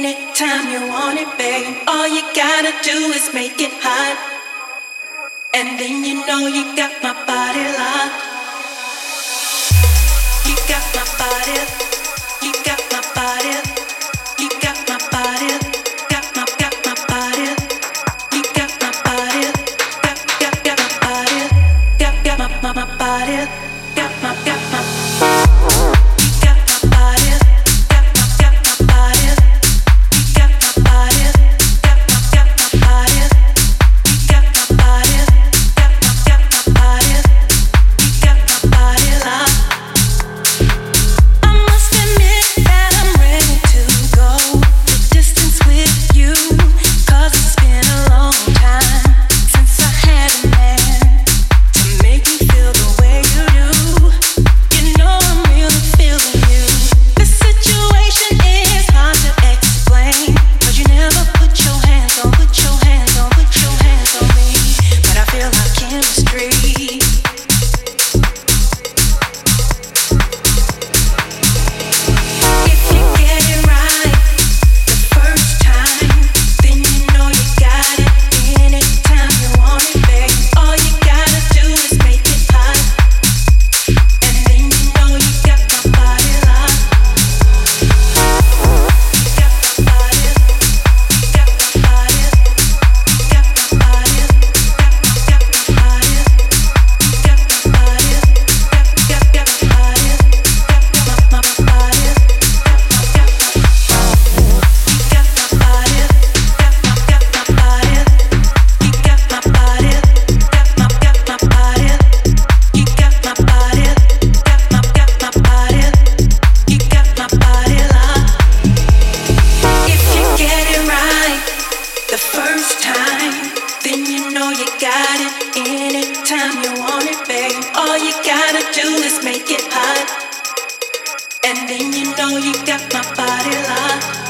anytime you want it, babe. All you gotta do is make it hot, and then you know you got my body locked. You got my body, you got my body, you got my body, got my body, you got my body, got my body, got my body, got my you got my body, got my body, you got my body, got my body, you got my body, got my body, you got my body locked. I must admit that I'm ready to go the distance with you, 'cause it's been a long time since I had a man to make me feel the way you do. You know I'm really feeling you. The situation is hard to explain, 'cause you never put your hands on me, but I feel our chemistry. If you get it right the first time, then you know you got it. Anytime you want it, babe. All you gotta do is make it hot, and then you know you got my body locked. You got my body, you got my body, you got my body, got my body, you got my body, got my body, got my body, got my body, you got my body, got my body, you got my body, got my body, you got my body, got my body, you got my body locked. If you get it right the first time, then you know you got it. Anytime you want it, babe. All you gotta do is make it hot, and then you know you got my body locked.